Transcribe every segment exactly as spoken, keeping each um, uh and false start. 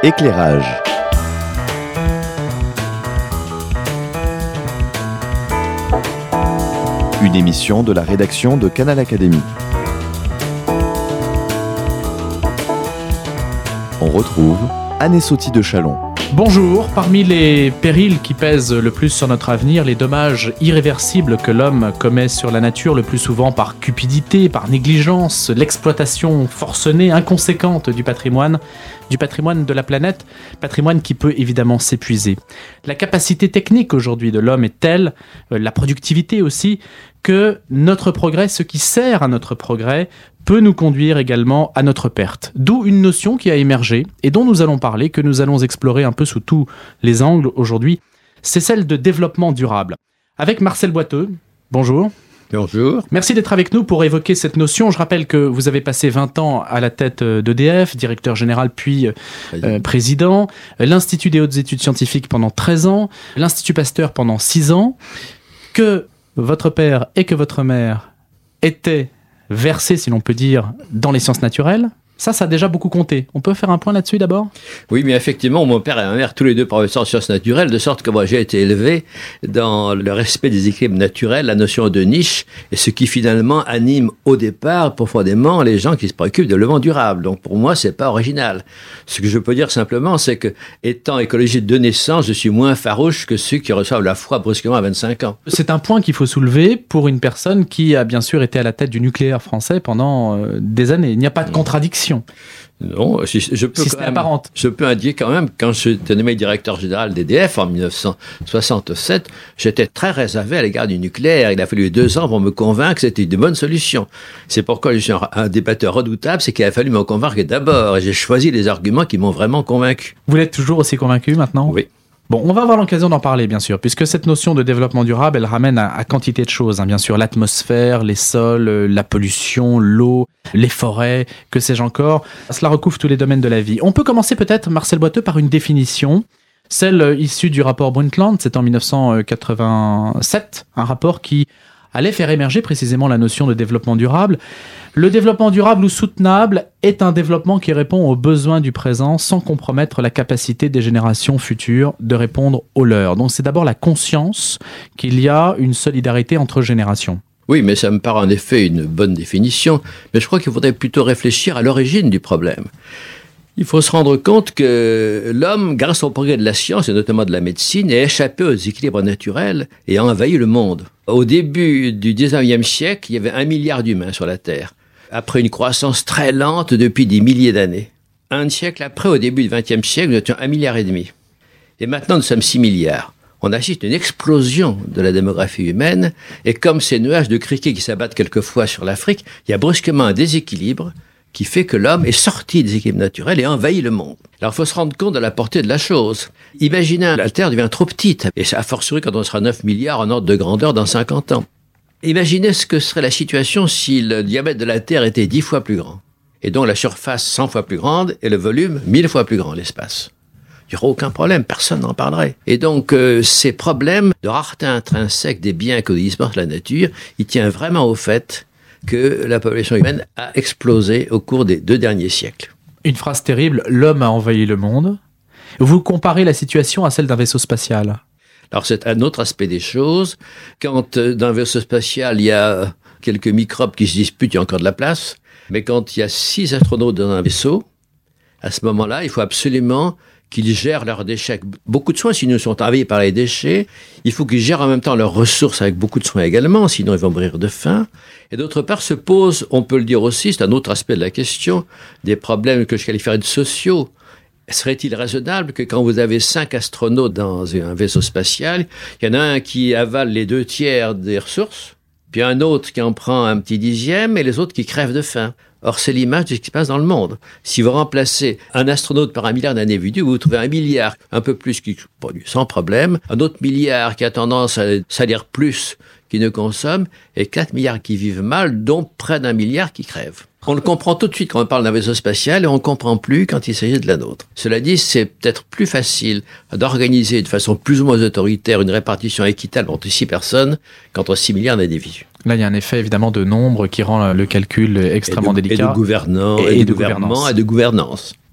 Éclairage. Une émission de la rédaction de Canal Académie. On retrouve Anne Sauty de Chalon. Bonjour, parmi les périls qui pèsent le plus sur notre avenir, les dommages irréversibles que l'homme commet sur la nature, le plus souvent par cupidité, par négligence, l'exploitation forcenée, inconséquente du patrimoine, du patrimoine de la planète, patrimoine qui peut évidemment s'épuiser. La capacité technique aujourd'hui de l'homme est telle, euh, la productivité aussi, que notre progrès, ce qui sert à notre progrès, peut nous conduire également à notre perte. D'où une notion qui a émergé et dont nous allons parler, que nous allons explorer un peu sous tous les angles aujourd'hui, c'est celle de développement durable. Avec Marcel Boiteux, bonjour. Bonjour. Merci d'être avec nous pour évoquer cette notion. Je rappelle que vous avez passé vingt ans à la tête d'E D F, directeur général puis euh, président, l'Institut des hautes études scientifiques pendant treize ans, l'Institut Pasteur pendant six ans, que votre père et que votre mère étaient versés, si l'on peut dire, dans les sciences naturelles. Ça, ça a déjà beaucoup compté. On peut faire un point là-dessus d'abord ? Oui, mais effectivement, mon père et ma mère, tous les deux professeurs de sciences naturelles, de sorte que moi j'ai été élevé dans le respect des équilibres naturels, la notion de niche, et ce qui finalement anime au départ profondément les gens qui se préoccupent de développement durable. Donc pour moi, c'est pas original. Ce que je peux dire simplement, c'est que, étant écologiste de naissance, je suis moins farouche que ceux qui reçoivent la foi brusquement à vingt-cinq ans. C'est un point qu'il faut soulever pour une personne qui a bien sûr été à la tête du nucléaire français pendant euh, des années. Il n'y a pas de contradiction. Non, si, je peux si quand c'est même, apparente. Je peux indiquer quand même, quand j'étais nommé directeur général d'E D F en dix-neuf cent soixante-sept, j'étais très réservé à l'égard du nucléaire. Il a fallu deux ans pour me convaincre que c'était une bonne solution. C'est pourquoi je suis un, un débatteur redoutable, c'est qu'il a fallu me convaincre d'abord. Et j'ai choisi les arguments qui m'ont vraiment convaincu. Vous l'êtes toujours aussi convaincu maintenant ? Oui. Bon, on va avoir l'occasion d'en parler, bien sûr, puisque cette notion de développement durable, elle ramène à, à quantité de choses, hein, bien sûr, l'atmosphère, les sols, euh, la pollution, l'eau, les forêts, que sais-je encore. Cela recouvre tous les domaines de la vie. On peut commencer peut-être, Marcel Boiteux, par une définition, celle euh, issue du rapport Brundtland, c'est en dix-neuf cent quatre-vingt-sept, un rapport qui allait faire émerger précisément la notion de développement durable. Le développement durable ou soutenable est un développement qui répond aux besoins du présent sans compromettre la capacité des générations futures de répondre aux leurs. Donc c'est d'abord la conscience qu'il y a une solidarité entre générations. Oui, mais ça me paraît en effet une bonne définition, mais je crois qu'il faudrait plutôt réfléchir à l'origine du problème. Il faut se rendre compte que l'homme, grâce au progrès de la science et notamment de la médecine, a échappé aux équilibres naturels et a envahi le monde. Au début du dix-neuvième siècle, il y avait un milliard d'humains sur la Terre, après une croissance très lente depuis des milliers d'années. Un siècle après, au début du vingtième siècle, nous étions un milliard et demi. Et maintenant, nous sommes six milliards. On assiste à une explosion de la démographie humaine, et comme ces nuages de criquets qui s'abattent quelquefois sur l'Afrique, il y a brusquement un déséquilibre qui fait que l'homme est sorti des équilibres naturels et a envahi le monde. Alors, il faut se rendre compte de la portée de la chose. Imaginez, la Terre devient trop petite, et ça a fortiori quand on sera neuf milliards en ordre de grandeur dans cinquante ans. Imaginez ce que serait la situation si le diamètre de la Terre était dix fois plus grand, et donc la surface cent fois plus grande, et le volume mille fois plus grand, l'espace. Il n'y aurait aucun problème, personne n'en parlerait. Et donc, euh, ces problèmes de rareté intrinsèque des biens que dispense la nature, il tient vraiment au fait que la population humaine a explosé au cours des deux derniers siècles. Une phrase terrible, l'homme a envahi le monde. Vous comparez la situation à celle d'un vaisseau spatial. Alors c'est un autre aspect des choses. Quand euh, dans un vaisseau spatial, il y a quelques microbes qui se disputent, il y a encore de la place. Mais quand il y a six astronautes dans un vaisseau, à ce moment-là, il faut absolument qu'ils gèrent leurs déchets avec beaucoup de soin, sinon ils sont envahis par les déchets. Il faut qu'ils gèrent en même temps leurs ressources avec beaucoup de soin également, sinon ils vont mourir de faim. Et d'autre part se pose, on peut le dire aussi, c'est un autre aspect de la question, des problèmes que je qualifierais de sociaux. Serait-il raisonnable que quand vous avez cinq astronautes dans un vaisseau spatial, il y en a un qui avale les deux tiers des ressources, puis un autre qui en prend un petit dixième, et les autres qui crèvent de faim. Or, c'est l'image de ce qui se passe dans le monde. Si vous remplacez un astronaute par un milliard d'individus, vous trouvez un milliard, un peu plus, qui produit sans problème, un autre milliard qui a tendance à salir plus, qui ne consomme, et quatre milliards qui vivent mal, dont près d'un milliard qui crèvent. On le comprend tout de suite quand on parle d'un vaisseau spatial et on ne comprend plus quand il s'agit de la nôtre. Cela dit, c'est peut-être plus facile d'organiser de façon plus ou moins autoritaire une répartition équitable entre six personnes qu'entre six milliards d'individus. Là, il y a un effet évidemment de nombre qui rend le calcul extrêmement et de, délicat. Et de gouvernance, et, et, et de, de gouvernement et de gouvernance.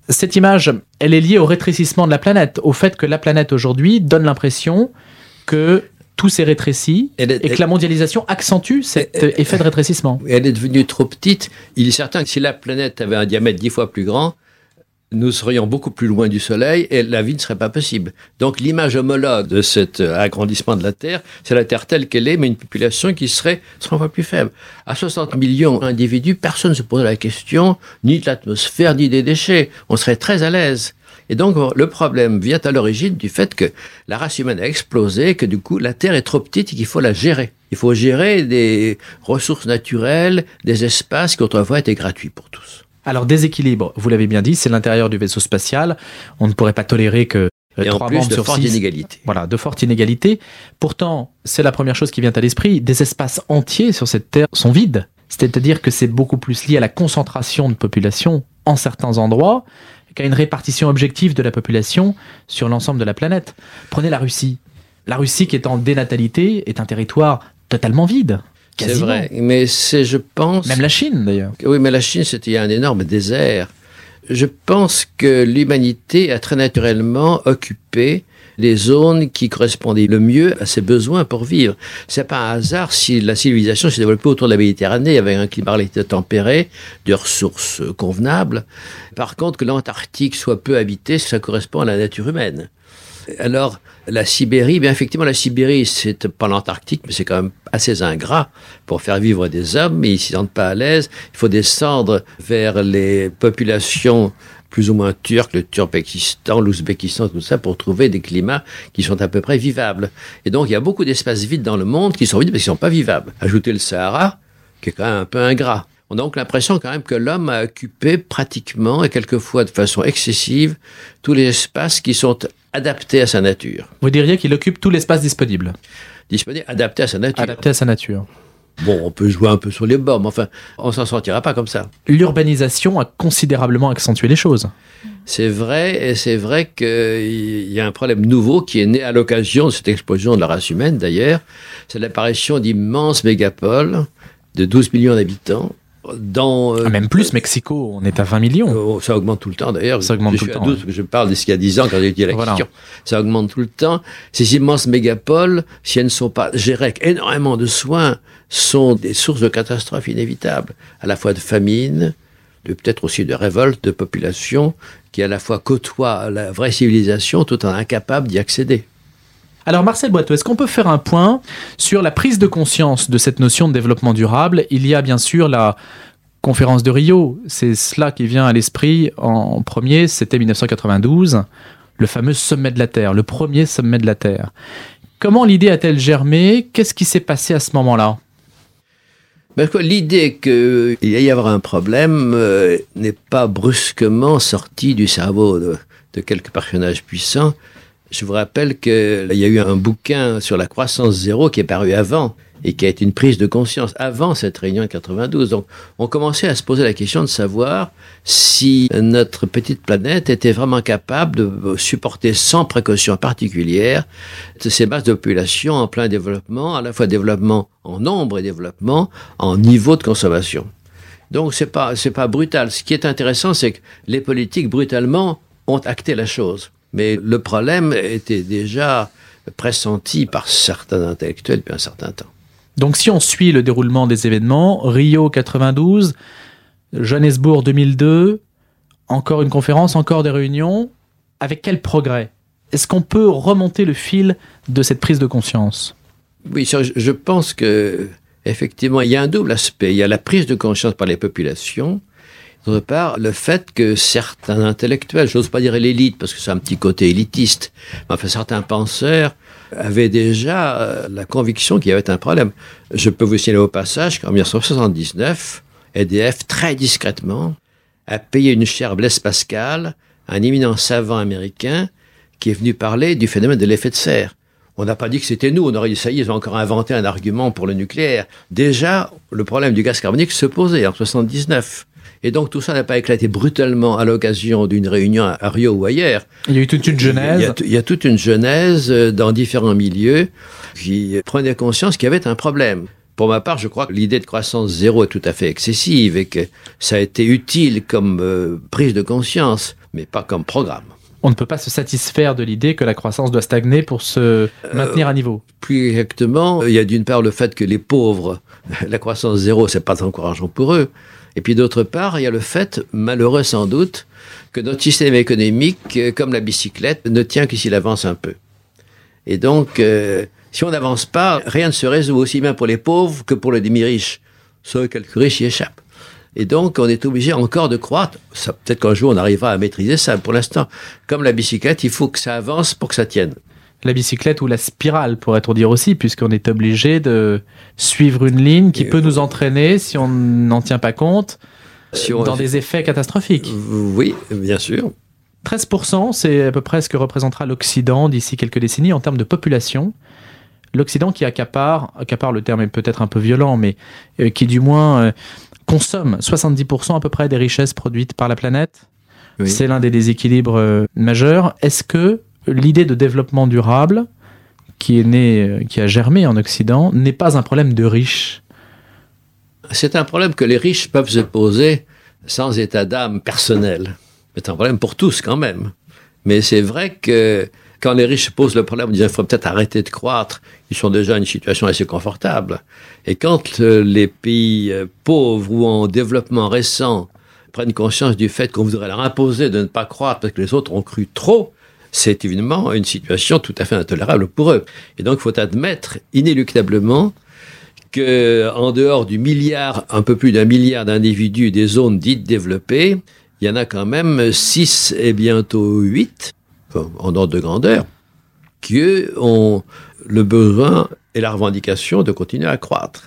Cette image, elle est liée au rétrécissement de la planète, au fait que la planète aujourd'hui donne l'impression que tout s'est rétréci est, et que elle, la mondialisation accentue cet elle, effet de rétrécissement. Elle est devenue trop petite. Il est certain que si la planète avait un diamètre dix fois plus grand, nous serions beaucoup plus loin du Soleil et la vie ne serait pas possible. Donc l'image homologue de cet agrandissement de la Terre, c'est la Terre telle qu'elle est, mais une population qui serait cent fois plus faible. À soixante millions d'individus, personne ne se pose la question ni de l'atmosphère, ni des déchets. On serait très à l'aise. Et donc, le problème vient à l'origine du fait que la race humaine a explosé, que du coup, la Terre est trop petite et qu'il faut la gérer. Il faut gérer des ressources naturelles, des espaces qui autrefois étaient gratuits pour tous. Alors, déséquilibre, vous l'avez bien dit, c'est l'intérieur du vaisseau spatial. On ne pourrait pas tolérer que et trois en plus membres de sur fortes six, inégalités. Voilà, de fortes inégalités. Pourtant, c'est la première chose qui vient à l'esprit. Des espaces entiers sur cette Terre sont vides. C'est-à-dire que c'est beaucoup plus lié à la concentration de population en certains endroits qu'à une répartition objective de la population sur l'ensemble de la planète. Prenez la Russie. La Russie, qui est en dénatalité, est un territoire totalement vide. Quasiment. C'est vrai, mais c'est, je pense... Même la Chine, d'ailleurs. Oui, mais la Chine, c'était un énorme désert. Je pense que l'humanité a très naturellement occupé les zones qui correspondaient le mieux à ses besoins pour vivre. C'est pas un hasard si la civilisation s'est développée autour de la Méditerranée avec un climat relativement tempéré, de ressources convenables. Par contre, que l'Antarctique soit peu habité, ça correspond à la nature humaine. Alors, la Sibérie, bien effectivement, la Sibérie, c'est pas l'Antarctique, mais c'est quand même assez ingrat pour faire vivre des hommes, mais ils s'y sentent pas à l'aise. Il faut descendre vers les populations plus ou moins turques, le Turkménistan, l'Ouzbékistan, tout ça, pour trouver des climats qui sont à peu près vivables. Et donc, il y a beaucoup d'espaces vides dans le monde qui sont vides parce qu'ils sont pas vivables. Ajoutez le Sahara, qui est quand même un peu ingrat. On a donc l'impression quand même que l'homme a occupé pratiquement, et quelquefois de façon excessive, tous les espaces qui sont adaptés à sa nature. Vous diriez qu'il occupe tout l'espace disponible. Disponible, adapté à sa nature. Adapté à sa nature. Bon, on peut jouer un peu sur les bords, mais enfin, on s'en sortira pas comme ça. L'urbanisation a considérablement accentué les choses. C'est vrai, et c'est vrai qu'il y a un problème nouveau qui est né à l'occasion de cette explosion de la race humaine, d'ailleurs. C'est l'apparition d'immenses mégapoles de douze millions d'habitants. Dans, euh, ah, même plus, Mexico, on est à vingt millions. Euh, ça augmente tout le temps d'ailleurs. Ça augmente je tout suis le à temps. douze, ouais. Je parle de ce qu'il y a dix ans quand j'ai dit la voilà. question. Ça augmente tout le temps. Ces immenses mégapoles, si elles ne sont pas gérées avec énormément de soin, sont des sources de catastrophes inévitables. À la fois de famine, de peut-être aussi de révolte de populations qui à la fois côtoient la vraie civilisation tout en incapables d'y accéder. Alors Marcel Boiteux, est-ce qu'on peut faire un point sur la prise de conscience de cette notion de développement durable ? Il y a bien sûr la conférence de Rio, c'est cela qui vient à l'esprit en premier, c'était dix-neuf cent quatre-vingt-douze, le fameux sommet de la Terre, le premier sommet de la Terre. Comment l'idée a-t-elle germé ? Qu'est-ce qui s'est passé à ce moment-là ? Ben, quoi, l'idée qu'il y ait y avoir un problème euh, n'est pas brusquement sortie du cerveau de, de quelques personnages puissants. Je vous rappelle qu'il y a eu un bouquin sur la croissance zéro qui est paru avant et qui a été une prise de conscience avant cette réunion de quatre-vingt-douze. Donc, on commençait à se poser la question de savoir si notre petite planète était vraiment capable de supporter sans précaution particulière ces masses de population en plein développement, à la fois développement en nombre et développement en niveau de consommation. Donc, c'est pas, c'est pas brutal. Ce qui est intéressant, c'est que les politiques, brutalement, ont acté la chose. Mais le problème était déjà pressenti par certains intellectuels depuis un certain temps. Donc si on suit le déroulement des événements, Rio quatre-vingt-douze, Johannesburg deux mille deux, encore une conférence, encore des réunions, avec quel progrès ? Est-ce qu'on peut remonter le fil de cette prise de conscience ? Oui, je pense que effectivement, il y a un double aspect. Il y a la prise de conscience par les populations. D'autre part, le fait que certains intellectuels, j'ose pas dire l'élite, parce que c'est un petit côté élitiste, mais enfin certains penseurs avaient déjà euh, la conviction qu'il y avait un problème. Je peux vous signaler au passage qu'en dix-neuf cent soixante-dix-neuf, E D F, très discrètement, a payé une chère Blaise Pascal, un éminent savant américain, qui est venu parler du phénomène de l'effet de serre. On n'a pas dit que c'était nous, on aurait dit ça y est, ils ont encore inventé un argument pour le nucléaire. Déjà, le problème du gaz carbonique se posait en soixante-dix-neuf. Et donc tout ça n'a pas éclaté brutalement à l'occasion d'une réunion à Rio ou ailleurs. Il y a eu toute une genèse. Il y a, il y a toute une genèse dans différents milieux qui prenaient conscience qu'il y avait un problème. Pour ma part, je crois que l'idée de croissance zéro est tout à fait excessive et que ça a été utile comme euh, prise de conscience, mais pas comme programme. On ne peut pas se satisfaire de l'idée que la croissance doit stagner pour se maintenir euh, à niveau. Plus exactement, il y a d'une part le fait que les pauvres, la croissance zéro, c'est pas encourageant pour eux. Et puis d'autre part, il y a le fait, malheureux sans doute, que notre système économique, comme la bicyclette, ne tient que s'il avance un peu. Et donc, euh, si on n'avance pas, rien ne se résout, aussi bien pour les pauvres que pour les demi-riches. Seuls quelques riches y échappent. Et donc, on est obligé encore de croître. Ça, peut-être qu'un jour, on arrivera à maîtriser ça. Pour l'instant, comme la bicyclette, il faut que ça avance pour que ça tienne. La bicyclette ou la spirale, pourrait-on dire aussi, puisqu'on est obligé de suivre une ligne qui Et peut nous entraîner, si on n'en tient pas compte, si on... dans des effets catastrophiques. Oui, bien sûr. treize pour cent, c'est à peu près ce que représentera l'Occident d'ici quelques décennies en termes de population. L'Occident qui accapare, accapare le terme est peut-être un peu violent, mais euh, qui du moins... Euh, consomme soixante-dix pour cent à peu près des richesses produites par la planète. Oui. C'est l'un des déséquilibres euh, majeurs. Est-ce que l'idée de développement durable, qui est née, qui a germé en Occident, n'est pas un problème de riches ? C'est un problème que les riches peuvent se poser sans état d'âme personnel. C'est un problème pour tous quand même. Mais c'est vrai que quand les riches se posent le problème en disant qu'il faut peut-être arrêter de croître, ils sont déjà dans une situation assez confortable. Et quand euh, les pays euh, pauvres ou en développement récent prennent conscience du fait qu'on voudrait leur imposer de ne pas croître parce que les autres ont cru trop, c'est évidemment une situation tout à fait intolérable pour eux. Et donc il faut admettre inéluctablement qu'en dehors du milliard, un peu plus d'un milliard d'individus des zones dites développées, il y en a quand même six et bientôt huit, en ordre de grandeur, qui eux ont le besoin et la revendication de continuer à croître.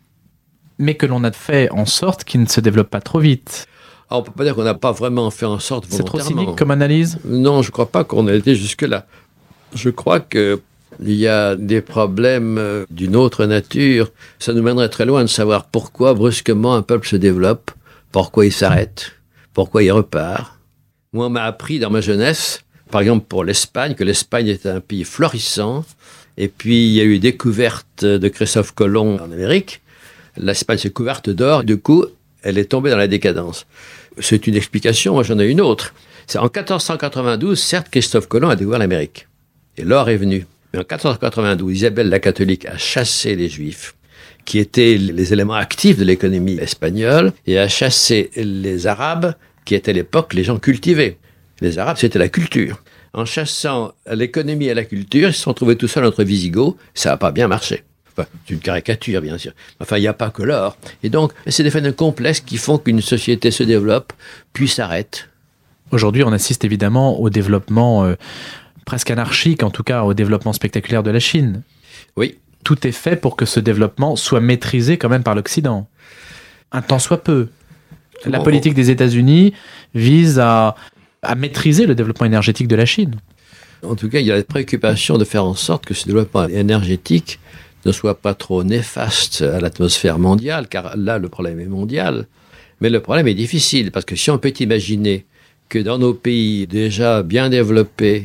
Mais que l'on a fait en sorte qu'ils ne se développent pas trop vite. Alors, on ne peut pas dire qu'on n'a pas vraiment fait en sorte volontairement. C'est trop cynique comme analyse ? Non, je ne crois pas qu'on ait été jusque-là. Je crois qu'il y a des problèmes d'une autre nature. Ça nous mènerait très loin de savoir pourquoi brusquement un peuple se développe, pourquoi il s'arrête, pourquoi il repart. Moi, on m'a appris dans ma jeunesse, par exemple pour l'Espagne, que l'Espagne était un pays florissant. Et puis, il y a eu découverte de Christophe Colomb en Amérique. L'Espagne s'est couverte d'or. Du coup, elle est tombée dans la décadence. C'est une explication, moi j'en ai une autre. C'est en quatorze cent quatre-vingt-douze, certes, Christophe Colomb a découvert l'Amérique. Et l'or est venu. Mais en quatorze cent quatre-vingt-douze, Isabelle la catholique a chassé les Juifs, qui étaient les éléments actifs de l'économie espagnole, et a chassé les Arabes, qui étaient à l'époque les gens cultivés. Les Arabes, c'était la culture. En chassant l'économie et la culture, ils se sont trouvés tout seuls entre Visigoths. Ça n'a pas bien marché. Enfin, c'est une caricature, bien sûr. Enfin, il n'y a pas que l'or. Et donc, c'est des phénomènes complexes qui font qu'une société se développe, puis s'arrête. Aujourd'hui, on assiste évidemment au développement euh, presque anarchique, en tout cas au développement spectaculaire de la Chine. Oui. Tout est fait pour que ce développement soit maîtrisé quand même par l'Occident. Un tant soit peu. La bon, politique bon. des États-Unis vise à... à maîtriser le développement énergétique de la Chine. En tout cas, il y a la préoccupation de faire en sorte que ce développement énergétique ne soit pas trop néfaste à l'atmosphère mondiale, car là, le problème est mondial. Mais le problème est difficile, parce que si on peut imaginer que dans nos pays déjà bien développés,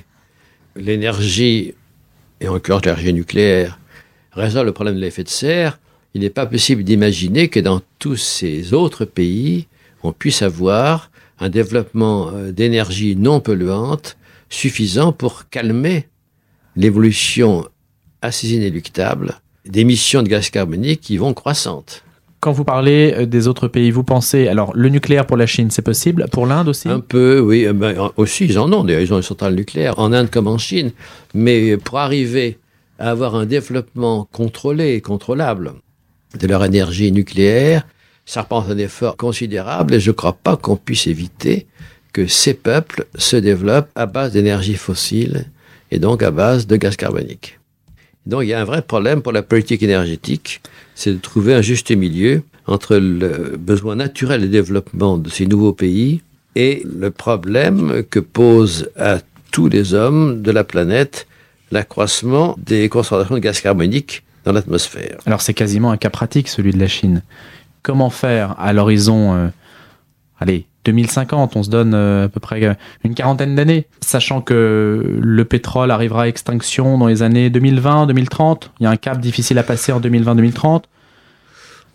l'énergie, et encore l'énergie nucléaire, résolve le problème de l'effet de serre, il n'est pas possible d'imaginer que dans tous ces autres pays, on puisse avoir un développement d'énergie non polluante suffisant pour calmer l'évolution assez inéluctable d'émissions de gaz carbonique qui vont croissantes. Quand vous parlez des autres pays, vous pensez... Alors, le nucléaire pour la Chine, c'est possible ? Pour l'Inde aussi ? Un peu, oui. Ben, aussi, ils en ont. D'ailleurs, ils ont une centrale nucléaire, en Inde comme en Chine. Mais pour arriver à avoir un développement contrôlé et contrôlable de leur énergie nucléaire, ça représente un effort considérable et je ne crois pas qu'on puisse éviter que ces peuples se développent à base d'énergie fossile et donc à base de gaz carbonique. Donc il y a un vrai problème pour la politique énergétique, c'est de trouver un juste milieu entre le besoin naturel de développement de ces nouveaux pays et le problème que pose à tous les hommes de la planète l'accroissement des concentrations de gaz carbonique dans l'atmosphère. Alors c'est quasiment un cas pratique, celui de la Chine. Comment faire à l'horizon, euh, allez, deux mille cinquante, on se donne euh, à peu près une quarantaine d'années, sachant que le pétrole arrivera à extinction dans les années deux mille vingt, deux mille trente, il y a un cap difficile à passer en deux mille vingt deux mille trente.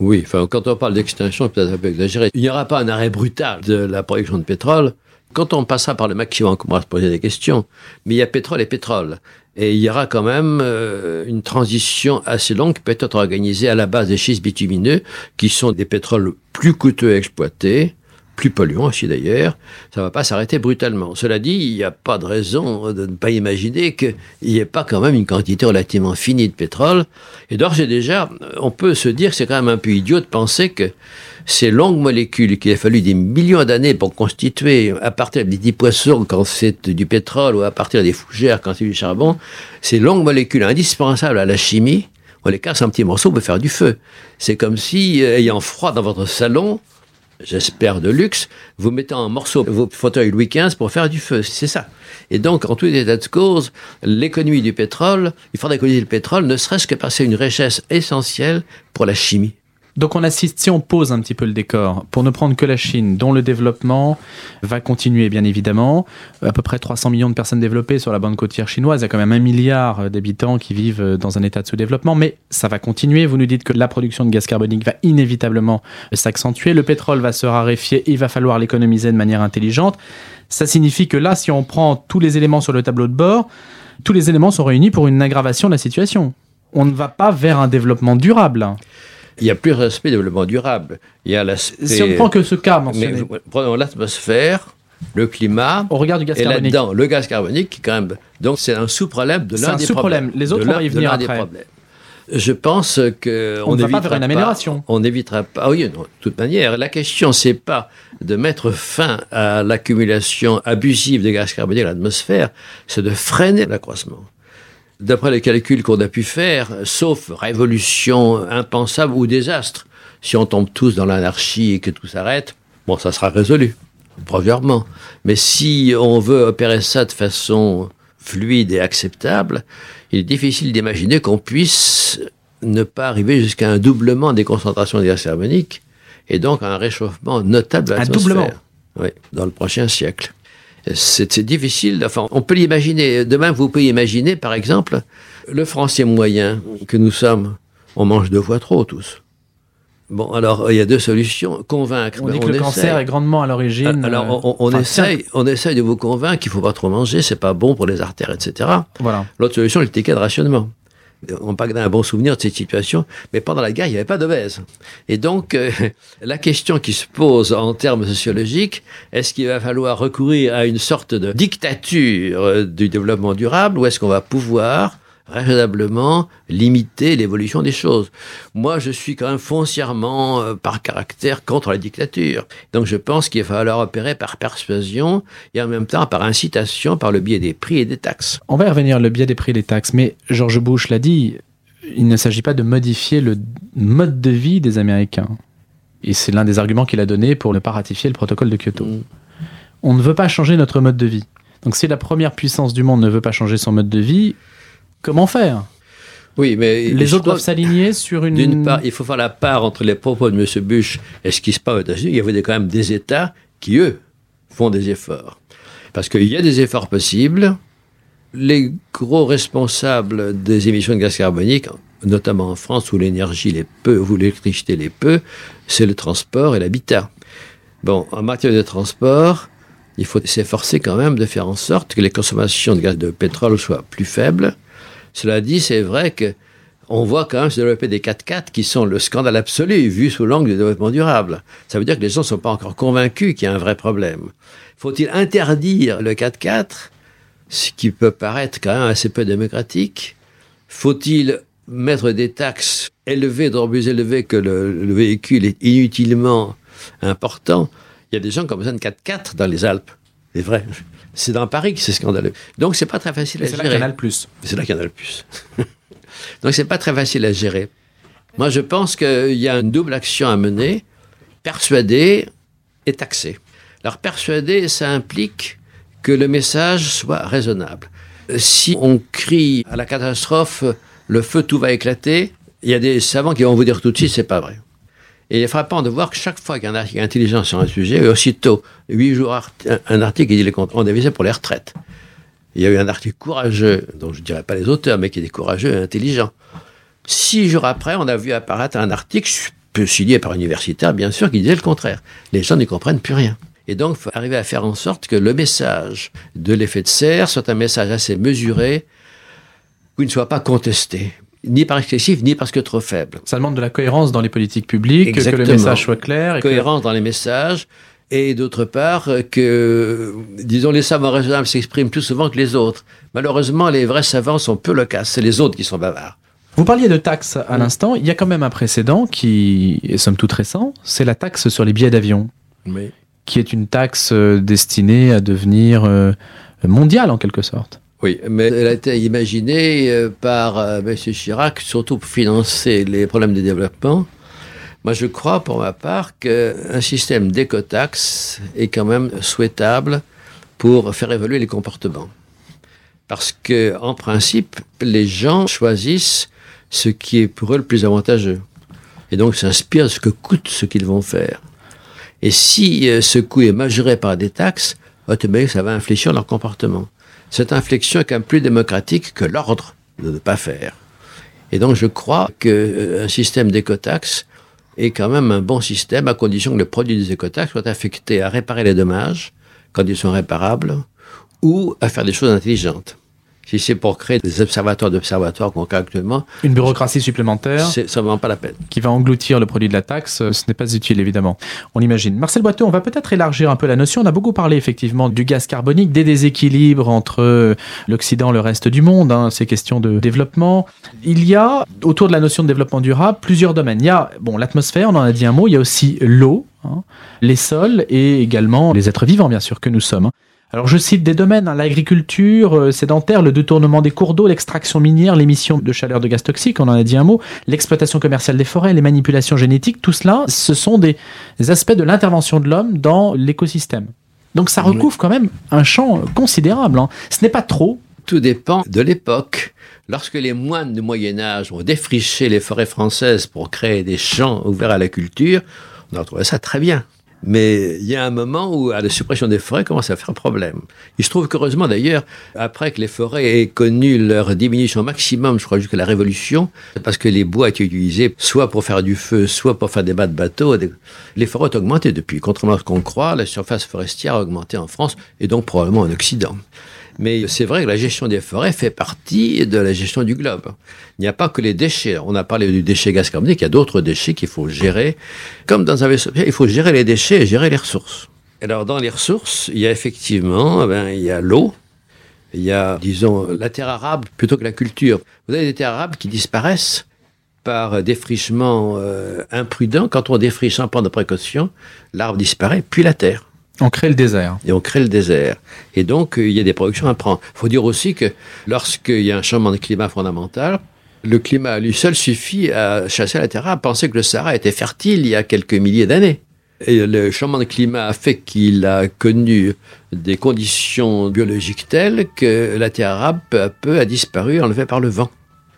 Oui, enfin, quand on parle d'extinction, c'est peut-être un peu exagéré. Il n'y aura pas un arrêt brutal de la production de pétrole. Quand on passera par le maximum, on commencera à se poser des questions. Mais il y a pétrole et pétrole. Et il y aura quand même euh, une transition assez longue qui peut être organisée à la base des schistes bitumineux, qui sont des pétroles plus coûteux à exploiter, plus polluants aussi d'ailleurs. Ça ne va pas s'arrêter brutalement. Cela dit, il n'y a pas de raison de ne pas imaginer qu'il n'y ait pas quand même une quantité relativement finie de pétrole. Et d'ores et déjà, on peut se dire que c'est quand même un peu idiot de penser que ces longues molécules qu'il a fallu des millions d'années pour constituer, à partir des petits poissons quand c'est du pétrole ou à partir des fougères quand c'est du charbon, ces longues molécules indispensables à la chimie, on les casse en petits morceaux pour faire du feu. C'est comme si, ayant froid dans votre salon, j'espère de luxe, vous mettez en morceaux vos fauteuils Louis quinze pour faire du feu. C'est ça. Et donc, en tout état de cause, l'économie du pétrole, il faudrait économiser le pétrole, ne serait-ce que passer une richesse essentielle pour la chimie. Donc on assiste, si on pose un petit peu le décor, pour ne prendre que la Chine, dont le développement va continuer bien évidemment, à peu près trois cents millions de personnes développées sur la bande côtière chinoise, il y a quand même un milliard d'habitants qui vivent dans un état de sous-développement, mais ça va continuer. Vous nous dites que la production de gaz carbonique va inévitablement s'accentuer, le pétrole va se raréfier et il va falloir l'économiser de manière intelligente. Ça signifie que là, si on prend tous les éléments sur le tableau de bord, tous les éléments sont réunis pour une aggravation de la situation. On ne va pas vers un développement durable. Il y a plusieurs aspects de développement durable. Il y a l'aspect... Si on ne prend que ce cas mentionné. Mais, prenons l'atmosphère, le climat... Au regard du gaz et carbonique. Et là-dedans, le gaz carbonique, quand même... Donc, c'est un sous-problème de l'un des sous-problème. problèmes. Les autres, on va y venir après. Je pense qu'on on ne va pas vers une amélioration. On n'évitera pas... Ah oui, non, de toute manière, la question, c'est pas de mettre fin à l'accumulation abusive de gaz carbonique dans l'atmosphère, c'est de freiner l'accroissement. D'après les calculs qu'on a pu faire, sauf révolution impensable ou désastre, si on tombe tous dans l'anarchie et que tout s'arrête, bon, ça sera résolu, provisoirement. Mais si on veut opérer ça de façon fluide et acceptable, il est difficile d'imaginer qu'on puisse ne pas arriver jusqu'à un doublement des concentrations de gaz carbonique et donc à un réchauffement notable de l'atmosphère. Un doublement ? Oui, dans le prochain siècle. C'est, c'est difficile, enfin, on peut l'imaginer. Demain, vous pouvez imaginer, par exemple, le Français moyen que nous sommes, on mange deux fois trop tous. Bon, alors, il y a deux solutions. Convaincre. On dit que on le essaie. cancer est grandement à l'origine. Alors, on, on, enfin, essaye, on essaye de vous convaincre qu'il ne faut pas trop manger, c'est pas bon pour les artères, et cetera. Voilà. L'autre solution, c'est le ticket de rationnement. On parle d'un bon souvenir de cette situation, mais pendant la guerre, il n'y avait pas d'obèses. Et donc, euh, la question qui se pose en termes sociologiques, est-ce qu'il va falloir recourir à une sorte de dictature euh, du développement durable, ou est-ce qu'on va pouvoir raisonnablement limiter l'évolution des choses? Moi, je suis quand même foncièrement, euh, par caractère, contre la dictature. Donc, je pense qu'il va falloir opérer par persuasion et en même temps par incitation, par le biais des prix et des taxes. On va y revenir, le biais des prix et des taxes. Mais George Bush l'a dit, il ne s'agit pas de modifier le mode de vie des Américains. Et c'est l'un des arguments qu'il a donné pour ne pas ratifier le protocole de Kyoto. Mmh. On ne veut pas changer notre mode de vie. Donc, si la première puissance du monde ne veut pas changer son mode de vie, comment faire? Oui, mais les autres doivent s'aligner sur une... D'une part, il faut faire la part entre les propos de M. Bush et ce qui se passe aux États-Unis. Il y avait quand même des États qui, eux, font des efforts. Parce qu'il y a des efforts possibles. Les gros responsables des émissions de gaz carbonique, notamment en France où l'énergie l'est peu, où l'électricité l'est peu, c'est le transport et l'habitat. Bon, en matière de transport, il faut s'efforcer quand même de faire en sorte que les consommations de gaz de pétrole soient plus faibles. Cela dit, c'est vrai qu'on voit quand même se développer des quatre-quatre qui sont le scandale absolu, vu sous l'angle du développement durable. Ça veut dire que les gens ne sont pas encore convaincus qu'il y a un vrai problème. Faut-il interdire le quatre-quatre, ce qui peut paraître quand même assez peu démocratique? Faut-il mettre des taxes élevées, d'autant plus élevées que le, le véhicule est inutilement important? Il y a des gens qui ont besoin de quatre-quatre dans les Alpes. C'est vrai. C'est dans Paris que c'est scandaleux. Donc, c'est pas très facile à c'est gérer. C'est la Canal Plus. C'est la Canal Plus. Donc, c'est pas très facile à gérer. Moi, je pense qu'il y a une double action à mener. Persuader et taxer. Alors, persuader, ça implique que le message soit raisonnable. Si on crie à la catastrophe, le feu, tout va éclater, il y a des savants qui vont vous dire tout de suite, c'est pas vrai. Et il est frappant de voir que chaque fois qu'il y a un article intelligent sur un sujet, aussitôt, huit jours, un article qui dit les comptes, on a visé pour les retraites. Il y a eu un article courageux, dont je ne dirais pas les auteurs, mais qui était courageux et intelligent. Six jours après, on a vu apparaître un article peu signé par universitaires, bien sûr, qui disaient le contraire. Les gens n'y comprennent plus rien. Et donc, il faut arriver à faire en sorte que le message de l'effet de serre soit un message assez mesuré, qui ne soit pas contesté, ni par excessif, ni parce que trop faible. Ça demande de la cohérence dans les politiques publiques, Exactement. Que le message soit clair. Et cohérence que... dans les messages, et d'autre part, que, disons, les savants raisonnables s'expriment plus souvent que les autres. Malheureusement, les vrais savants sont peu loquaces, c'est les autres qui sont bavards. Vous parliez de taxes à l'instant, il y a quand même un précédent qui est somme toute récent, c'est la taxe sur les billets d'avion, Oui. qui est une taxe destinée à devenir mondiale en quelque sorte. Oui, mais elle a été imaginée par M. Chirac, surtout pour financer les problèmes de développement. Moi, je crois, pour ma part, qu'un système d'écotaxe est quand même souhaitable pour faire évoluer les comportements. Parce que, en principe, les gens choisissent ce qui est pour eux le plus avantageux. Et donc, s'inspirent de ce que coûte ce qu'ils vont faire. Et si euh, ce coût est majoré par des taxes, automatiquement, ça va infléchir leur comportement. Cette inflexion est quand même plus démocratique que l'ordre de ne pas faire. Et donc, je crois qu'un euh, système d'écotaxe est quand même un bon système, à condition que le produit des écotaxes soit affecté à réparer les dommages, quand ils sont réparables, ou à faire des choses intelligentes. Si c'est pour créer des observatoires d'observatoires qu'on crée actuellement... Une bureaucratie supplémentaire... C'est vraiment pas la peine. Qui va engloutir le produit de la taxe, ce n'est pas utile, évidemment. On l'imagine. Marcel Boiteux, on va peut-être élargir un peu la notion. On a beaucoup parlé, effectivement, du gaz carbonique, des déséquilibres entre l'Occident et le reste du monde, hein, ces questions de développement. Il y a, autour de la notion de développement durable, plusieurs domaines. Il y a, bon, l'atmosphère, on en a dit un mot. Il y a aussi l'eau, hein, les sols et également les êtres vivants, bien sûr, que nous sommes. Alors je cite des domaines, hein, l'agriculture euh, sédentaire, le détournement des cours d'eau, l'extraction minière, l'émission de chaleur de gaz toxiques, on en a dit un mot, l'exploitation commerciale des forêts, les manipulations génétiques, tout cela, ce sont des, des aspects de l'intervention de l'homme dans l'écosystème. Donc ça recouvre quand même un champ considérable. Hein. Ce n'est pas trop. Tout dépend de l'époque. Lorsque les moines du Moyen-Âge ont défriché les forêts françaises pour créer des champs ouverts à la culture, on a trouvé ça très bien. Mais il y a un moment où à la suppression des forêts commence à faire problème. Il se trouve qu'heureusement d'ailleurs, après que les forêts aient connu leur diminution maximum, je crois jusqu'à la Révolution, parce que les bois étaient utilisés soit pour faire du feu, soit pour faire des mâts de bateaux, les forêts ont augmenté depuis. Contrairement à ce qu'on croit, la surface forestière a augmenté en France et donc probablement en Occident. Mais c'est vrai que la gestion des forêts fait partie de la gestion du globe. Il n'y a pas que les déchets. On a parlé du déchet gaz carbonique, il y a d'autres déchets qu'il faut gérer. Comme dans un vaisseau, il faut gérer les déchets et gérer les ressources. Alors dans les ressources, il y a effectivement, ben, il y a l'eau, il y a, disons, la terre arable plutôt que la culture. Vous avez des terres arables qui disparaissent par défrichement euh, imprudent. Quand on défriche sans prendre de précaution, l'arbre disparaît, puis la terre. On crée le désert. Et on crée le désert. Et donc, euh, il y a des productions à prendre. Il faut dire aussi que lorsqu'il y a un changement de climat fondamental, le climat à lui seul suffit à chasser la terre arable. Pensez que le Sahara était fertile il y a quelques milliers d'années. Et le changement de climat a fait qu'il a connu des conditions biologiques telles que la terre arable, peu à peu, a disparu, enlevée par le vent.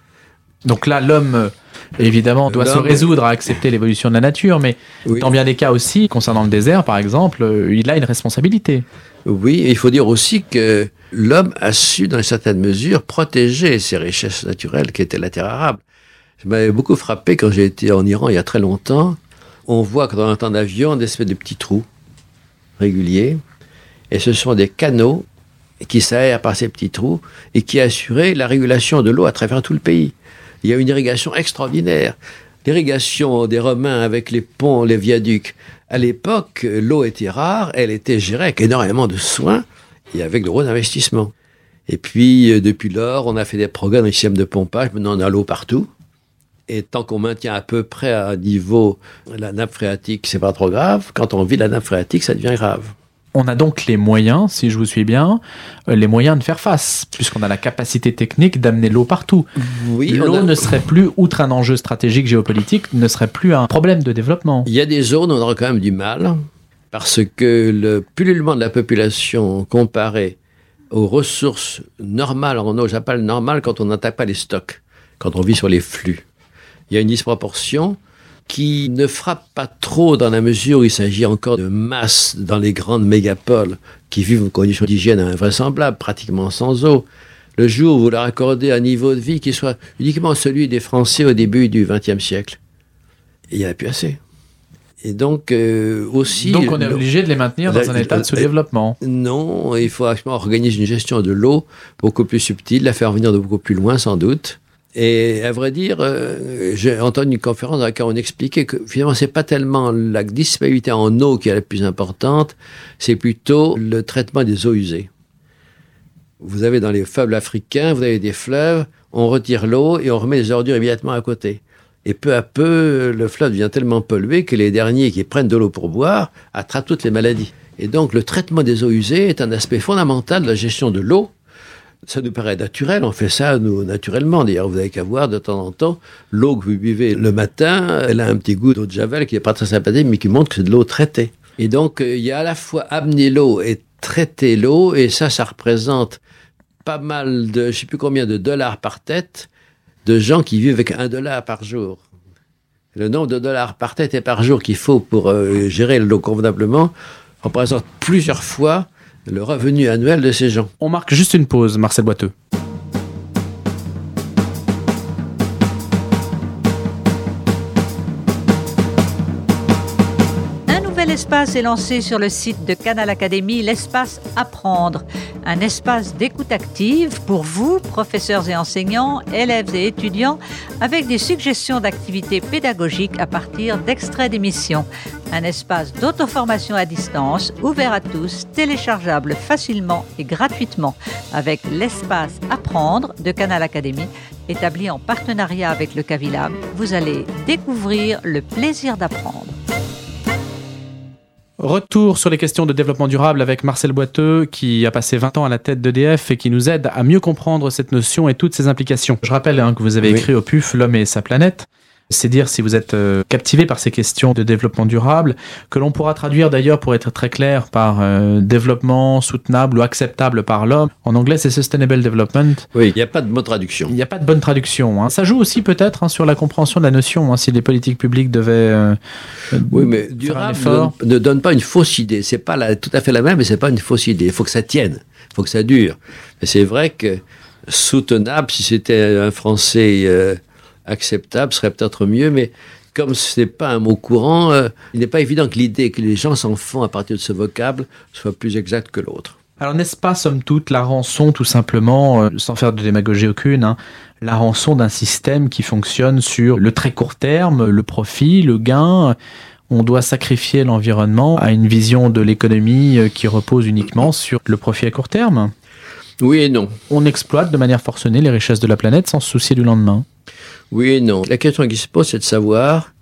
Donc là, l'homme... Évidemment, doit se résoudre à accepter l'évolution de la nature, mais oui. Dans bien des cas aussi, concernant le désert par exemple, il a une responsabilité. Oui, et il faut dire aussi que l'homme a su, dans une certaine mesure, protéger ses richesses naturelles qui étaient la terre arable. Ça m'avait beaucoup frappé quand j'ai été en Iran il y a très longtemps. On voit que dans un temps d'avion, des espèces de petits trous réguliers, et ce sont des canaux qui s'aèrent par ces petits trous et qui assuraient la régulation de l'eau à travers tout le pays. Il y a une irrigation extraordinaire. L'irrigation des Romains avec les ponts, les viaducs. À l'époque, l'eau était rare, elle était gérée avec énormément de soins et avec de gros investissements. Et puis, depuis lors, on a fait des programmes de système de pompage. Maintenant, on a l'eau partout. Et tant qu'on maintient à peu près à niveau la nappe phréatique, c'est pas trop grave. Quand on vide la nappe phréatique, ça devient grave. On a donc les moyens, si je vous suis bien, les moyens de faire face, puisqu'on a la capacité technique d'amener l'eau partout. Oui, l'eau a... ne serait plus, outre un enjeu stratégique géopolitique, ne serait plus un problème de développement. Il y a des zones où on aura quand même du mal, parce que le pullulement de la population comparé aux ressources normales en eau, j'appelle normal quand on n'attaque pas les stocks, quand on vit sur les flux. Il y a une disproportion qui ne frappe pas trop dans la mesure où il s'agit encore de masse dans les grandes mégapoles qui vivent en conditions d'hygiène invraisemblables, pratiquement sans eau. Le jour où vous leur accordez un niveau de vie qui soit uniquement celui des Français au début du vingtième siècle, il n'y en a plus assez. Et donc, euh, aussi... Donc, on est obligé de les maintenir dans la, un état la, de sous-développement. Non, il faut organiser une gestion de l'eau beaucoup plus subtile, la faire venir de beaucoup plus loin, sans doute. Et à vrai dire, euh, j'ai entendu une conférence dans laquelle on expliquait que finalement, c'est pas tellement la disponibilité en eau qui est la plus importante, c'est plutôt le traitement des eaux usées. Vous avez dans les fleuves africains, vous avez des fleuves, on retire l'eau et on remet les ordures immédiatement à côté. Et peu à peu, le fleuve devient tellement pollué que les derniers qui prennent de l'eau pour boire attrapent toutes les maladies. Et donc, le traitement des eaux usées est un aspect fondamental de la gestion de l'eau. Ça nous paraît naturel, on fait ça, nous, naturellement. D'ailleurs, vous n'avez qu'à voir, de temps en temps, l'eau que vous buvez le matin, elle a un petit goût d'eau de Javel qui n'est pas très sympathique, mais qui montre que c'est de l'eau traitée. Et donc, il y a à la fois amener l'eau et traiter l'eau, et ça, ça représente pas mal de, je ne sais plus combien de dollars par tête, de gens qui vivent avec un dollar par jour. Le nombre de dollars par tête et par jour qu'il faut pour euh, gérer l'eau convenablement représente plusieurs fois le revenu annuel de ces gens. On marque juste une pause, Marcel Boiteux. L'espace est lancé sur le site de Canal Académie, l'espace Apprendre, un espace d'écoute active pour vous, professeurs et enseignants, élèves et étudiants, avec des suggestions d'activités pédagogiques à partir d'extraits d'émissions. Un espace d'auto-formation à distance, ouvert à tous, téléchargeable facilement et gratuitement, avec l'espace Apprendre de Canal Académie, établi en partenariat avec le Cavilab. Vous allez découvrir le plaisir d'apprendre. Retour sur les questions de développement durable avec Marcel Boiteux, qui a passé vingt ans à la tête d'E D F et qui nous aide à mieux comprendre cette notion et toutes ses implications. Je rappelle hein, que vous avez oui. écrit au P U F « L'homme et sa planète ». C'est dire si vous êtes euh, captivé par ces questions de développement durable, que l'on pourra traduire d'ailleurs, pour être très clair, par euh, développement soutenable ou acceptable par l'homme. En anglais, c'est Sustainable Development. Oui, il n'y a pas de bonne traduction. Il n'y a pas de bonne traduction. Hein. Ça joue aussi peut-être hein, sur la compréhension de la notion, hein, si les politiques publiques devaient euh, oui, mais durable ne, ne donne pas une fausse idée. C'est pas la, tout à fait la même, mais c'est pas une fausse idée. Il faut que ça tienne, il faut que ça dure. Mais c'est vrai que soutenable, si c'était un français... Euh, acceptable serait peut-être mieux, mais comme ce n'est pas un mot courant, euh, il n'est pas évident que l'idée que les gens s'en font à partir de ce vocable soit plus exacte que l'autre. Alors n'est-ce pas, somme toute, la rançon, tout simplement, euh, sans faire de démagogie aucune, hein, la rançon d'un système qui fonctionne sur le très court terme, le profit, le gain. On doit sacrifier l'environnement à une vision de l'économie qui repose uniquement sur le profit à court terme. Oui et non. On exploite de manière forcenée les richesses de la planète sans se soucier du lendemain. Oui et non. La question qui se pose, c'est de savoir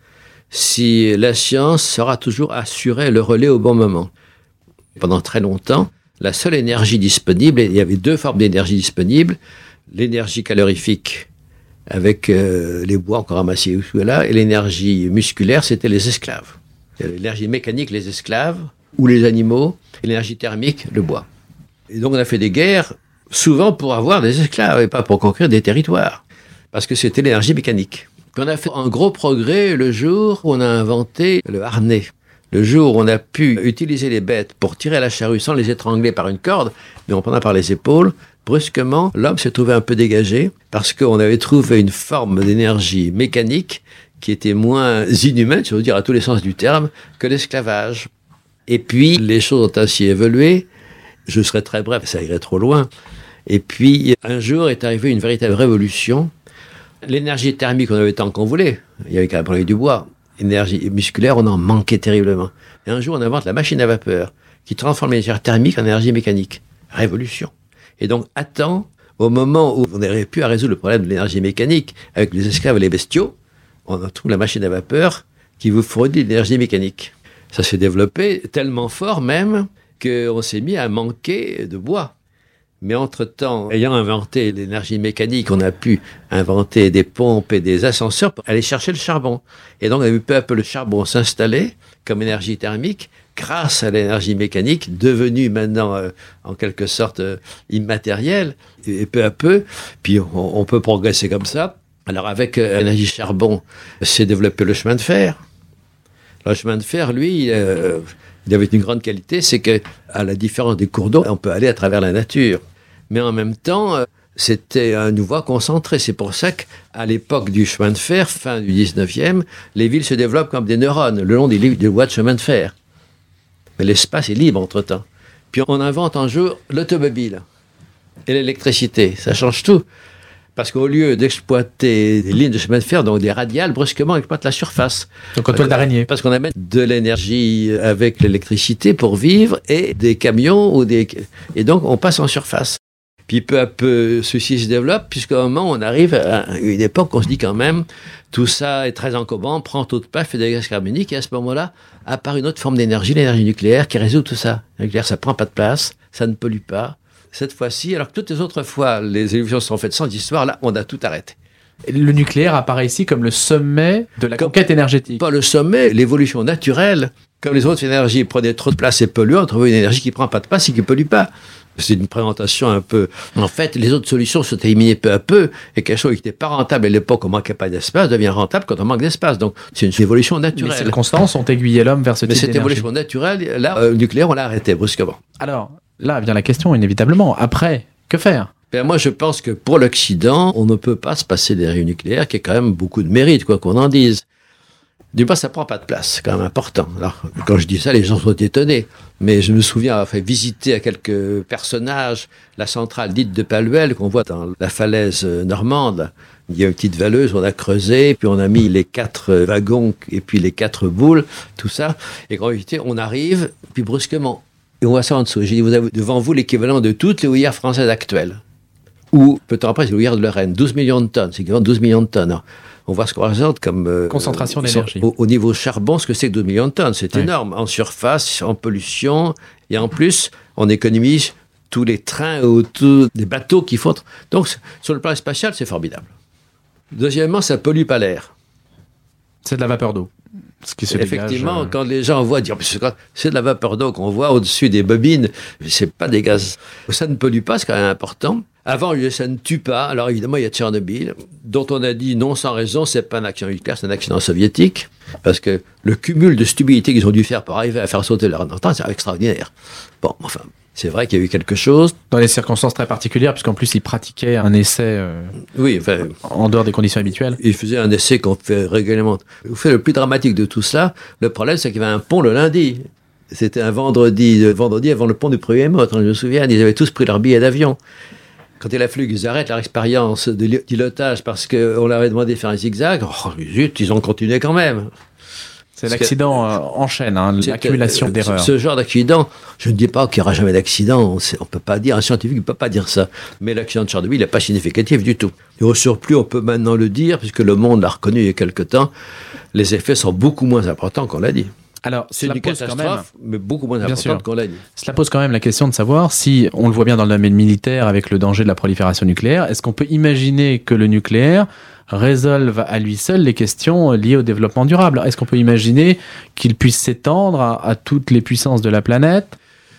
si la science saura toujours assurer le relais au bon moment. Pendant très longtemps, la seule énergie disponible, et il y avait deux formes d'énergie disponible, l'énergie calorifique avec euh, les bois encore ramassés ou là, et l'énergie musculaire, c'était les esclaves. L'énergie mécanique, les esclaves, ou les animaux, et l'énergie thermique, le bois. Et donc on a fait des guerres, souvent pour avoir des esclaves, et pas pour conquérir des territoires. Parce que c'était l'énergie mécanique. On a fait un gros progrès le jour où on a inventé le harnais. Le jour où on a pu utiliser les bêtes pour tirer la charrue sans les étrangler par une corde, mais en prenant par les épaules, brusquement, l'homme s'est trouvé un peu dégagé parce qu'on avait trouvé une forme d'énergie mécanique qui était moins inhumaine, si on veut dire à tous les sens du terme, que l'esclavage. Et puis, les choses ont ainsi évolué. Je serai très bref, ça irait trop loin. Et puis, un jour est arrivée une véritable révolution. L'énergie thermique, on avait tant qu'on voulait. Il y avait qu'à prendre du bois. L'énergie musculaire, on en manquait terriblement. Et un jour, on invente la machine à vapeur qui transforme l'énergie thermique en énergie mécanique. Révolution. Et donc, à temps, au moment où on n'arrivait plus à résoudre le problème de l'énergie mécanique avec les esclaves et les bestiaux, on trouve la machine à vapeur qui vous fournit de l'énergie mécanique. Ça s'est développé tellement fort même qu'on s'est mis à manquer de bois. Mais entre-temps, ayant inventé l'énergie mécanique, on a pu inventer des pompes et des ascenseurs pour aller chercher le charbon. Et donc, on a vu peu à peu le charbon s'installer comme énergie thermique grâce à l'énergie mécanique, devenue maintenant, euh, en quelque sorte, euh, immatérielle. Et, et peu à peu, puis on, on peut progresser comme ça. Alors, avec euh, l'énergie charbon, s'est développé le chemin de fer. Le chemin de fer, lui... Euh, il avait une grande qualité, c'est que, à la différence des cours d'eau, on peut aller à travers la nature. Mais en même temps, c'était un nouveau concentré. C'est pour ça qu'à l'époque du chemin de fer, fin du dix-neuvième, les villes se développent comme des neurones, le long des, des voies de chemin de fer. Mais l'espace est libre entre-temps. Puis on invente un jour l'automobile et l'électricité. Ça change tout. Parce qu'au lieu d'exploiter des lignes de chemin de fer, donc des radiales, brusquement on exploite la surface. Donc en toile d'araignée. Parce qu'on amène de l'énergie avec l'électricité pour vivre et des camions ou des... Et donc on passe en surface. Puis peu à peu, ceci se développe, puisqu'à un moment, on arrive à une époque où on se dit quand même, tout ça est très encombrant, prend tout de place, fait des gaz carboniques, et à ce moment-là, apparaît une autre forme d'énergie, l'énergie nucléaire, qui résout tout ça. Le nucléaire, ça prend pas de place, ça ne pollue pas. Cette fois-ci, alors que toutes les autres fois, les évolutions sont faites sans histoire, là, on a tout arrêté. Le nucléaire apparaît ici comme le sommet de la comme, conquête énergétique. Pas le sommet, l'évolution naturelle. Comme les autres énergies prenaient trop de place et polluaient, on trouvait une énergie qui prend pas de place et qui pollue pas. C'est une présentation un peu... En fait, les autres solutions sont éliminées peu à peu, et quelque chose qui n'était pas rentable à l'époque, on ne manquait pas d'espace, devient rentable quand on manque d'espace. Donc, c'est une évolution naturelle. Mais ces circonstances ont aiguillé l'homme vers ce Mais type cette d'énergie. évolution naturelle, là, euh, le nucléaire, on l'a arrêté brusquement. Alors, là vient la question, inévitablement. Après, que faire ? Ben moi, je pense que pour l'Occident, on ne peut pas se passer d'énergie nucléaire, qui a quand même beaucoup de mérite, quoi qu'on en dise. Du coup, ça prend pas de place, c'est quand même important. Alors, quand je dis ça, les gens sont étonnés. Mais je me souviens avoir fait visiter à quelques personnages la centrale dite de Paluel, qu'on voit dans la falaise normande. Il y a une petite valeuse, on a creusé, puis on a mis les quatre wagons, et puis les quatre boules, tout ça. Et quand on arrive, puis brusquement, et on voit ça en dessous. J'ai dit, vous avez devant vous l'équivalent de toutes les houillères françaises actuelles. Ou, peu de temps après, c'est l'houillère de Lorraine, douze millions de tonnes, c'est l'équivalent de douze millions de tonnes. Alors, on voit ce qu'on représente comme... Euh, concentration d'énergie. Au, au niveau charbon, ce que c'est que douze millions de tonnes, c'est oui. énorme. En surface, en pollution, et en plus, on économise tous les trains ou tous les bateaux qui font... Donc, sur le plan spatial, c'est formidable. Deuxièmement, ça pollue pas l'air. C'est de la vapeur d'eau. Ce qui se Effectivement, dégage, euh... quand les gens voient dire c'est de la vapeur d'eau qu'on voit au-dessus des bobines, c'est pas des gaz. Ça ne pollue pas, c'est quand même important. Avant, ça ne tue pas. Alors évidemment, il y a Tchernobyl, dont on a dit non sans raison, c'est pas un accident nucléaire, c'est un accident soviétique, parce que le cumul de stupidité qu'ils ont dû faire pour arriver à faire sauter leur attentat, c'est extraordinaire. Bon, enfin, c'est vrai qu'il y a eu quelque chose. Dans des circonstances très particulières, puisqu'en plus, ils pratiquaient un essai euh, oui, enfin, en dehors des conditions habituelles. Ils faisaient un essai qu'on fait régulièrement. Vous faites le plus dramatique de tout ça, le problème, c'est qu'il y avait un pont le lundi. C'était un vendredi, vendredi avant le pont du premier mot, je me souviens, ils avaient tous pris leur billet d'avion. Quand il a fallu qu'ils arrêtent leur expérience de pilotage parce qu'on leur avait demandé de faire un zigzag, oh, zut, ils ont continué quand même. C'est parce l'accident que, euh, en chaîne, hein, l'accumulation que, d'erreurs. Ce genre d'accident, je ne dis pas qu'il n'y aura jamais d'accident, on ne peut pas dire, un scientifique ne peut pas dire ça. Mais l'accident de Tchernobyl n'est pas significatif du tout. Et au surplus, on peut maintenant le dire, puisque le monde l'a reconnu il y a quelque temps, les effets sont beaucoup moins importants qu'on l'a dit. Alors, c'est une catastrophe, mais beaucoup moins importante qu'on l'a dit. Cela pose quand même la question de savoir si, on le voit bien dans le domaine militaire avec le danger de la prolifération nucléaire, est-ce qu'on peut imaginer que le nucléaire résolve à lui seul les questions liées au développement durable ? Est-ce qu'on peut imaginer qu'il puisse s'étendre à, à toutes les puissances de la planète ?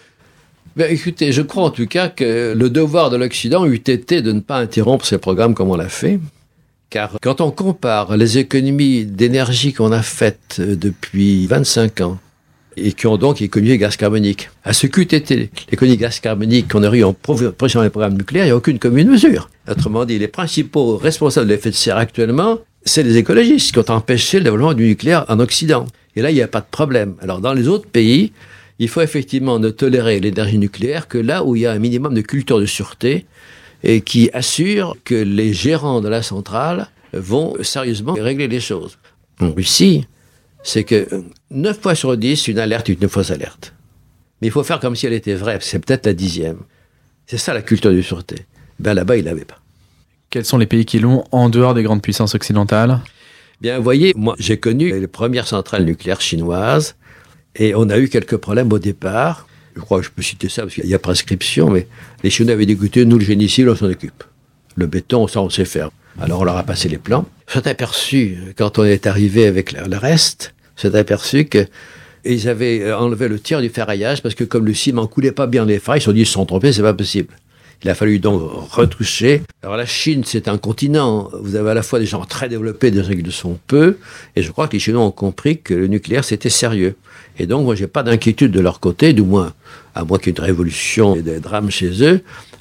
Ben, écoutez, je crois en tout cas que le devoir de l'Occident eût été de ne pas interrompre ces programmes comme on l'a fait. Car quand on compare les économies d'énergie qu'on a faites depuis vingt-cinq ans et qui ont donc économisé le gaz carbonique, à ce qu'eût été l'économie gaz carbonique qu'on aurait eu en pression des programmes nucléaires, il n'y a aucune commune mesure. Autrement dit, les principaux responsables de l'effet de serre actuellement, c'est les écologistes qui ont empêché le développement du nucléaire en Occident. Et là, il n'y a pas de problème. Alors, dans les autres pays, il faut effectivement ne tolérer l'énergie nucléaire que là où il y a un minimum de culture de sûreté et qui assure que les gérants de la centrale vont sérieusement régler les choses. En Russie, c'est que neuf fois sur dix, une alerte est une fausse alerte. Mais il faut faire comme si elle était vraie, c'est peut-être la dixième. C'est ça la culture de sûreté. Ben là-bas, ils ne l'avaient pas. Quels sont les pays qui l'ont en dehors des grandes puissances occidentales ? Bien, vous voyez, moi, j'ai connu les premières centrales nucléaires chinoises et on a eu quelques problèmes au départ. Je crois que je peux citer ça parce qu'il y a prescription, mais les Chinois avaient dit, écoutez, nous, le génie civil, on s'en occupe. Le béton, ça, on sait faire. Alors, on leur a passé les plans. On s'est aperçu, quand on est arrivé avec le reste, on s'est aperçu qu'ils avaient enlevé le tiers du ferraillage parce que comme le ciment ne coulait pas bien les failles, ils se sont dit, ils se sont trompés, c'est pas possible. Il a fallu donc retoucher. Alors la Chine, c'est un continent. Vous avez à la fois des gens très développés, des gens qui le sont peu. Et je crois que les Chinois ont compris que le nucléaire, c'était sérieux. Et donc, moi, j'ai pas d'inquiétude de leur côté, du moins, à moins qu'il y ait une révolution et des drames chez eux.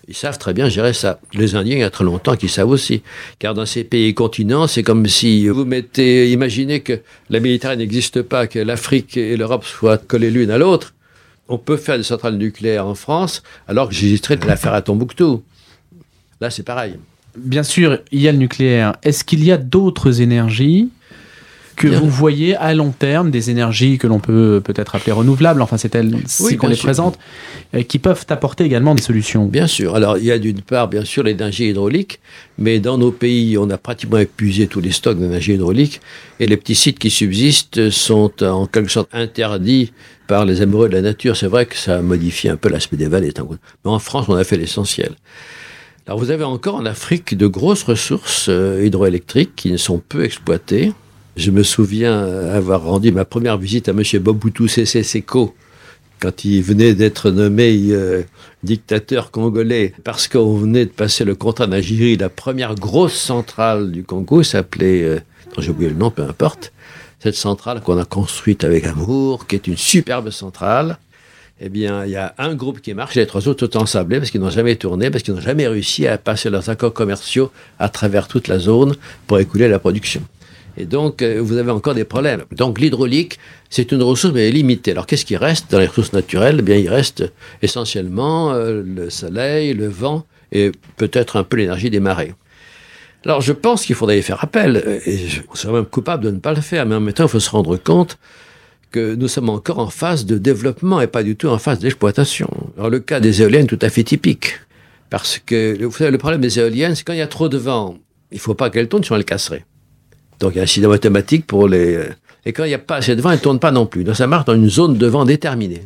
Ils savent très bien gérer ça. Les Indiens, il y a très longtemps qu'ils savent aussi. Car dans ces pays continents, c'est comme si vous mettez, imaginez que la Méditerranée n'existe pas, que l'Afrique et l'Europe soient collées l'une à l'autre. On peut faire des centrales nucléaires en France, alors que j'hésiterais de la faire à Tombouctou. Là, c'est pareil. Bien sûr, il y a le nucléaire. Est-ce qu'il y a d'autres énergies que Bien. vous voyez à long terme, des énergies que l'on peut peut-être appeler renouvelables, enfin c'est elles-ci oui, qu'on les sûr. présente, euh, qui peuvent apporter également des solutions? Bien sûr. Alors il y a d'une part, bien sûr, l'énergie hydraulique, mais dans nos pays, on a pratiquement épuisé tous les stocks d'énergie hydraulique, et les petits sites qui subsistent sont en quelque sorte interdits par les amoureux de la nature. C'est vrai que ça modifie un peu l'aspect des vallées, mais en France, on a fait l'essentiel. Alors vous avez encore en Afrique de grosses ressources euh, hydroélectriques qui ne sont peu exploitées. Je me souviens avoir rendu ma première visite à M. Mobutu Sese Seko quand il venait d'être nommé euh, dictateur congolais, parce qu'on venait de passer le contrat d'Algérie. La première grosse centrale du Congo s'appelait, euh, j'ai oublié le nom, peu importe, cette centrale qu'on a construite avec amour, qui est une superbe centrale. Eh bien, il y a un groupe qui marche, les trois autres sont ensablés parce qu'ils n'ont jamais tourné, parce qu'ils n'ont jamais réussi à passer leurs accords commerciaux à travers toute la zone pour écouler la production. Et donc, euh, vous avez encore des problèmes. Donc, l'hydraulique, c'est une ressource, mais elle est limitée. Alors, qu'est-ce qui reste dans les ressources naturelles? Eh bien, il reste essentiellement euh, le soleil, le vent et peut-être un peu l'énergie des marées. Alors, je pense qu'il faudrait y faire appel. Et je serais même coupable de ne pas le faire. Mais en même temps, il faut se rendre compte que nous sommes encore en phase de développement et pas du tout en phase d'exploitation. Alors, le cas des éoliennes est tout à fait typique. Parce que, vous savez, le problème des éoliennes, c'est quand il y a trop de vent, il ne faut pas qu'elles tournent, sinon elles casseraient. Donc, il y a un système automatique pour les... Et quand il n'y a pas assez de vent, elles ne tournent pas non plus. Donc, ça marche dans une zone de vent déterminée.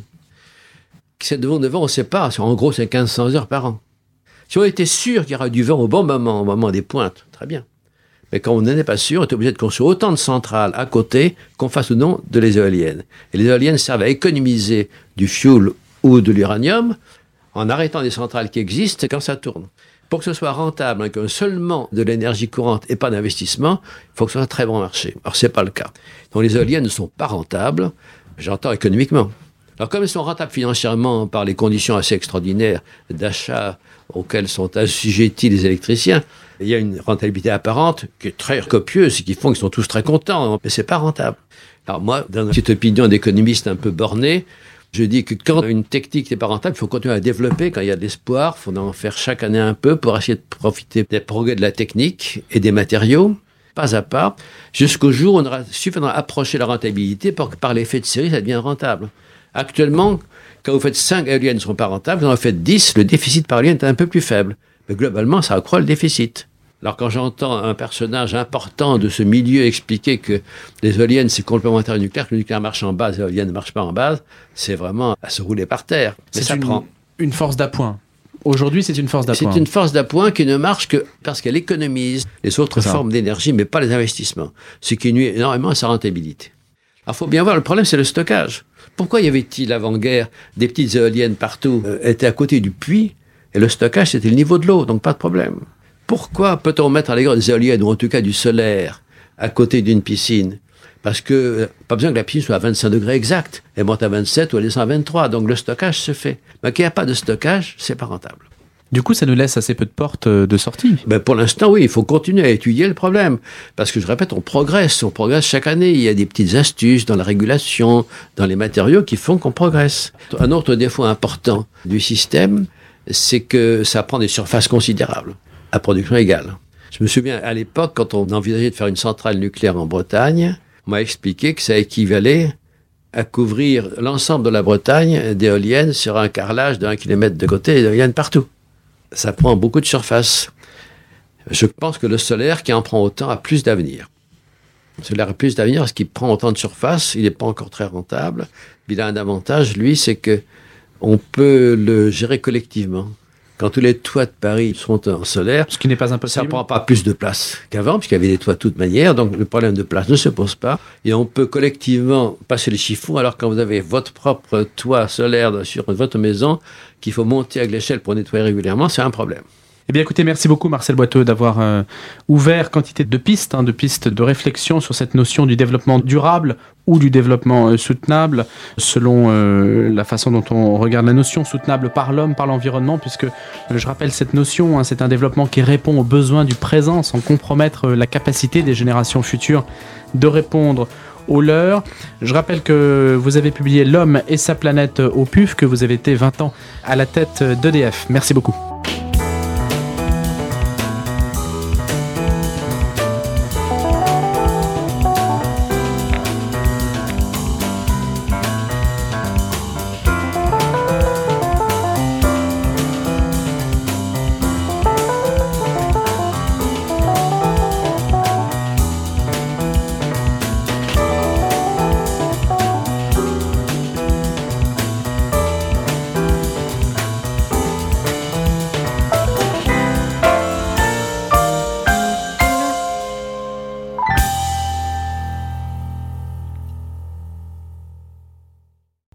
Cette zone de vent, on ne sait pas. En gros, c'est quinze cents heures par an. Si on était sûr qu'il y aura du vent au bon moment, au moment des pointes, très bien. Mais quand on n'en est pas sûr, on est obligé de construire autant de centrales à côté qu'on fasse ou non de les éoliennes. Et les éoliennes servent à économiser du fioul ou de l'uranium en arrêtant des centrales qui existent quand ça tourne. Pour que ce soit rentable, hein, que seulement de l'énergie courante et pas d'investissement, il faut que ce soit un très bon marché. Alors, ce n'est pas le cas. Donc, les éoliennes ne sont pas rentables, j'entends économiquement. Alors, comme elles sont rentables financièrement par les conditions assez extraordinaires d'achat auxquelles sont assujettis les électriciens, il y a une rentabilité apparente qui est très copieuse et qui font qu'ils sont tous très contents, mais ce n'est pas rentable. Alors, moi, dans une petite opinion d'économiste un peu borné, je dis que quand une technique n'est pas rentable, il faut continuer à développer. Quand il y a de l'espoir, il faut en faire chaque année un peu pour essayer de profiter des progrès de la technique et des matériaux, pas à pas, jusqu'au jour où on aura suffisamment approché la rentabilité pour que par l'effet de série, ça devienne rentable. Actuellement, quand vous faites cinq éoliennes ne seront pas rentables, quand vous en faites dix, le déficit par éolienne est un peu plus faible. Mais globalement, ça accroît le déficit. Alors quand j'entends un personnage important de ce milieu expliquer que les éoliennes c'est complémentaire au nucléaire, que le nucléaire marche en base, les éoliennes ne marchent pas en base, c'est vraiment à se rouler par terre. Mais c'est ça une, prend. une force d'appoint. Aujourd'hui, c'est une force d'appoint. C'est une force d'appoint qui ne marche que parce qu'elle économise les autres formes d'énergie, mais pas les investissements, ce qui nuit énormément à sa rentabilité. Alors il faut bien voir, le problème c'est le stockage. Pourquoi y avait-il avant-guerre des petites éoliennes partout, euh, étaient à côté du puits, et le stockage c'était le niveau de l'eau, donc pas de problème. Pourquoi peut-on mettre à l'égard des éoliennes, ou en tout cas du solaire, à côté d'une piscine? Parce que, euh, pas besoin que la piscine soit à vingt-cinq degrés exact. Elle monte à vingt-sept ou elle descend à vingt-trois, donc le stockage se fait. Mais qu'il n'y a pas de stockage, c'est pas rentable. Du coup, ça nous laisse assez peu de portes de sortie. Ben pour l'instant, oui, il faut continuer à étudier le problème. Parce que, je répète, on progresse, on progresse chaque année. Il y a des petites astuces dans la régulation, dans les matériaux qui font qu'on progresse. Un autre défaut important du système, c'est que ça prend des surfaces considérables, à production égale. Je me souviens, à l'époque, quand on envisageait de faire une centrale nucléaire en Bretagne, on m'a expliqué que ça équivalait à couvrir l'ensemble de la Bretagne d'éoliennes sur un carrelage d'un kilomètre de côté et d'éoliennes partout. Ça prend beaucoup de surface. Je pense que le solaire, qui en prend autant, a plus d'avenir. Le solaire a plus d'avenir parce qu'il prend autant de surface, il n'est pas encore très rentable. Il a un avantage, lui, c'est que on peut le gérer collectivement. Quand tous les toits de Paris sont en solaire, ce qui n'est pas impossible, ça ne prend pas plus de place qu'avant, puisqu'il y avait des toits de toute manière, donc le problème de place ne se pose pas. Et on peut collectivement passer les chiffons, alors quand vous avez votre propre toit solaire sur votre maison, qu'il faut monter avec l'échelle pour nettoyer régulièrement, c'est un problème. Eh bien écoutez, merci beaucoup Marcel Boiteux d'avoir euh, ouvert quantité de pistes, hein, de pistes de réflexion sur cette notion du développement durable ou du développement euh, soutenable, selon euh, la façon dont on regarde la notion soutenable par l'homme, par l'environnement, puisque euh, je rappelle cette notion, hein, c'est un développement qui répond aux besoins du présent sans compromettre euh, la capacité des générations futures de répondre aux leurs. Je rappelle que vous avez publié L'homme et sa planète au P U F, que vous avez été vingt ans à la tête d'E D F. Merci beaucoup.